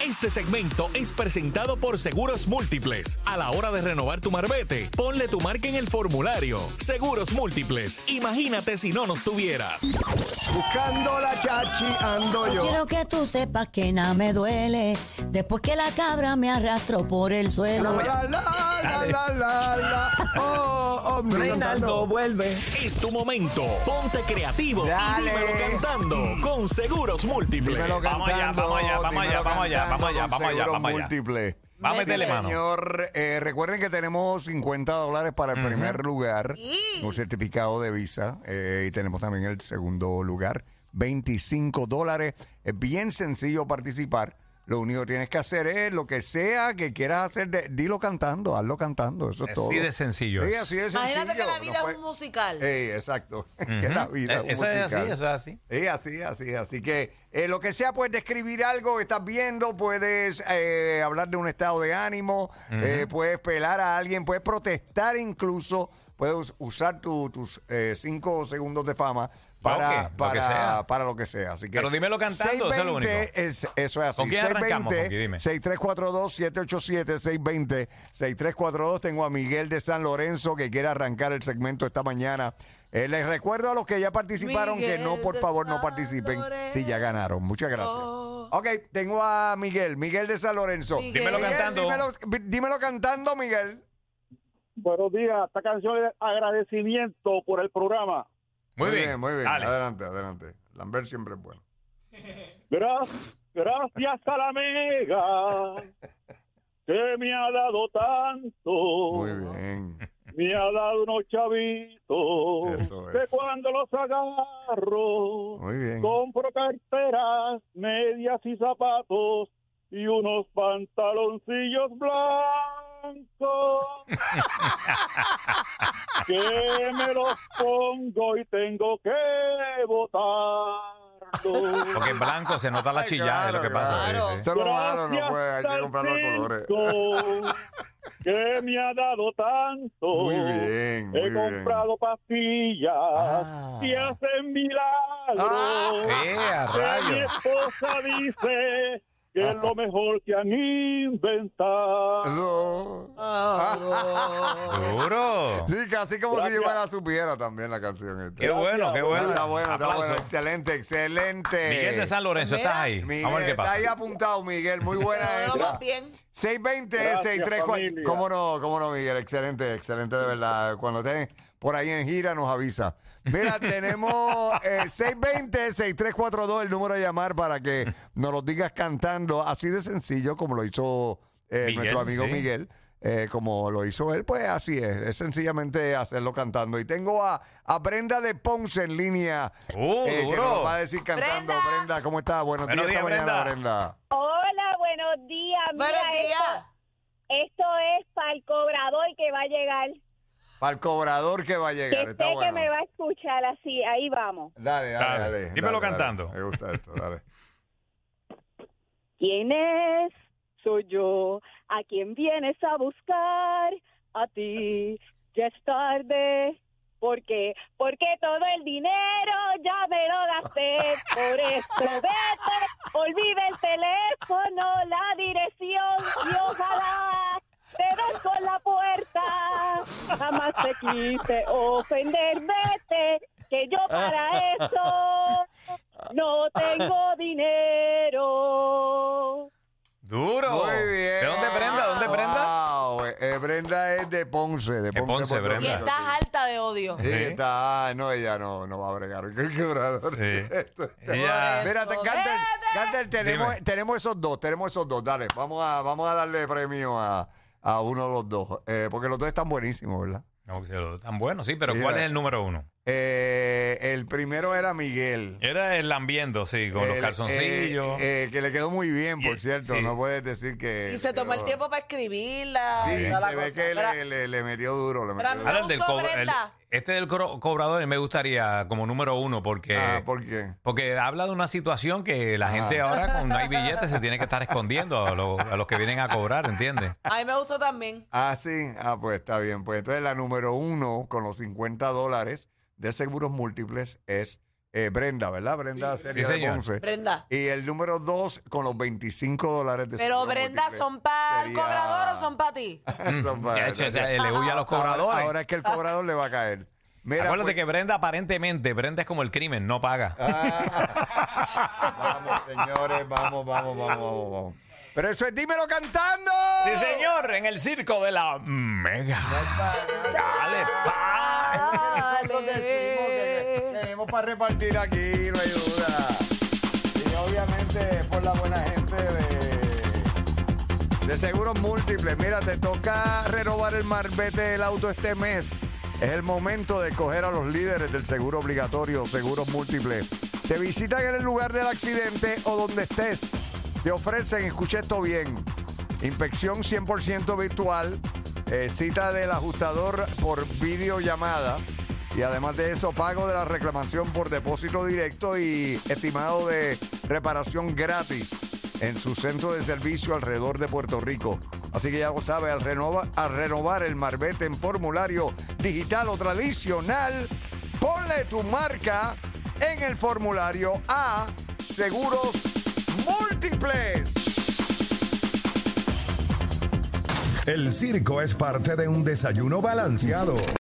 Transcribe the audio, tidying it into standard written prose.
Este segmento es presentado por Seguros Múltiples. A la hora de renovar tu marbete, ponle tu marca en el formulario. Seguros Múltiples. Imagínate si no nos tuvieras. Buscando la chachi ando yo. Quiero que tú sepas que nada me duele después que la cabra me arrastró por el suelo. Reinaldo vuelve. Es tu momento. Ponte creativo Dale. y dímelo cantando con Seguros Múltiples. Dímelo cantando. Vamos allá. Múltiple. Vamos a meterle mano. Señor, recuerden que tenemos $50 para el primer lugar, un certificado de Visa, y tenemos también el segundo lugar, $25. Es bien sencillo participar. Lo único que tienes que hacer es lo que sea que quieras hacer, dilo cantando, hazlo cantando, eso es todo. Así de sencillo. Sí, es. así de sencillo. Imagínate que la vida No es un musical. exacto. Que la vida es un Eso es musical. así, eso es así. Así que lo que sea, puedes describir algo que estás viendo, puedes hablar de un estado de ánimo, puedes pelar a alguien, puedes protestar incluso, puedes usar tus 5 segundos de fama para lo que sea. Así que Pero dímelo cantando, eso es lo único. Eso es así. ¿Con quién arrancamos, Funky? Dime. 6342-787-620-6342. Tengo a Miguel de San Lorenzo que quiere arrancar el segmento esta mañana. Les recuerdo a los que ya participaron que no, por favor, no participen si ya ganaron. Muchas gracias. Ok, tengo a Miguel de San Lorenzo. Dímelo cantando. Dímelo cantando, Miguel. Buenos días, esta canción es de agradecimiento por el programa. Muy bien. Dale. Dale. Adelante. Lambert siempre es bueno. Gracias a la mega que me ha dado tanto. Muy bien. Me ha dado unos chavitos Eso que es. cuando los agarro Muy bien. compro carteras, medias y zapatos y unos pantaloncillos blancos que me los pongo y tengo que botarlo. Porque en blanco se nota la chillada, es lo que pasa. claro. Sí, sí. Eso es lo malo, no puede, hay que comprar los colores. colores. Que me ha dado tanto. Muy bien, muy He bien. comprado pastillas y hacen milagros. A Que mi rayos. esposa dice que es lo mejor que han inventado. Duro. Sí, casi como Gracias. si yo me la supiera también la canción esta. Qué bueno, qué bueno. Está bueno, Aplauso. excelente. Miguel de San Lorenzo, Mira, ¿estás ahí? Miguel, Vamos a ver qué está pasa. ahí apuntado, Miguel. Muy buena Vamos esa. bien. 620-634. familia. ¿Cómo no, Miguel? Excelente de verdad. Cuando estén por ahí en gira nos avisa. Mira, tenemos 620-6342, el número de llamar para que nos lo digas cantando, así de sencillo como lo hizo Miguel, nuestro amigo sí. Miguel. Como lo hizo él, pues así es sencillamente hacerlo cantando. Y tengo a Brenda de Ponce en línea, que duro. nos va a decir cantando. Brenda. Brenda, ¿cómo estás? Buenos días esta mañana, Brenda. Hola, buenos días. Buenos Mira, días. Esto es para el cobrador que va a llegar. Para el cobrador que va a llegar. Que Está sé que bueno. me va a escuchar así. Ahí vamos. Dale. Dímelo Dale. cantando. Me gusta esto, dale. ¿Quién es? Soy yo. ¿A quién vienes a buscar? A ti. Ya es tarde. ¿Por qué? Porque todo el dinero ya me lo gasté. Por esto vete, olvida el teléfono, la dirección y ojalá te des con la puerta. Jamás te quise ofender, vete, que yo para eso no tengo dinero. Duro. Muy bien. ¿De dónde Brenda? ¿Dónde Brenda? Wow, Brenda es de Ponce. De Ponce, Ponce, Puerto Brenda. Y Rico. estás alta de odio. Sí, está. No, ella no va a bregar. ¿Qué quebrador? Sí. Esto está- Ella- Mira, Cantel, Dime. tenemos esos dos. Dale, vamos a darle premio a uno de los dos. Porque los dos están buenísimos, ¿verdad? No, que tan bueno, sí, pero Mira. ¿cuál es el número uno? El primero era Miguel. Era el lambiendo, sí, con los El- calzoncillos. que le quedó muy bien, por cierto. sí. No puedes decir que. Y se tomó el tiempo para escribirla. Sí, toda la se ve cosa. que Pero- le metió duro. Le metió Pero duro. Ahora el del gustó, cobrador. Brenda. Este del cobrador me gustaría como número uno porque, ¿Por qué? porque habla de una situación que la gente ahora cuando no hay billetes se tiene que estar escondiendo a los que vienen a cobrar, ¿entiendes? A mí me gustó también. Sí. Pues está bien. Pues entonces la número uno con los $50 de Seguros Múltiples es Brenda, ¿verdad? Brenda sería de señor. Ponce. Brenda. Y el número 2 con los $25 de Pero seguro Brenda, múltiple ¿son para el sería- cobrador o son para ti? Son para- Le huye a los cobradores. Ahora es que el cobrador le va a caer. Mira, Acuérdate pues- que Brenda aparentemente, Brenda es como el crimen, no paga. Vamos, señores, vamos. Pero eso es dímelo cantando. Sí, señor, en el circo de la Mega. Dale, pa. Nosotros decimos que tenemos para repartir aquí, no hay duda. Y obviamente por la buena gente de Seguros Múltiples. Mira, te toca renovar el marbete del auto este mes. Es el momento de coger a los líderes del seguro obligatorio, Seguros Múltiples. Te visitan en el lugar del accidente o donde estés. Te ofrecen, escucha esto bien, inspección 100% virtual, cita del ajustador por videollamada y además de eso, pago de la reclamación por depósito directo y estimado de reparación gratis en su centro de servicio alrededor de Puerto Rico. Así que ya lo sabe, al renovar el marbete en formulario digital o tradicional, ponle tu marca en el formulario a Seguros Múltiples. El circo es parte de un desayuno balanceado.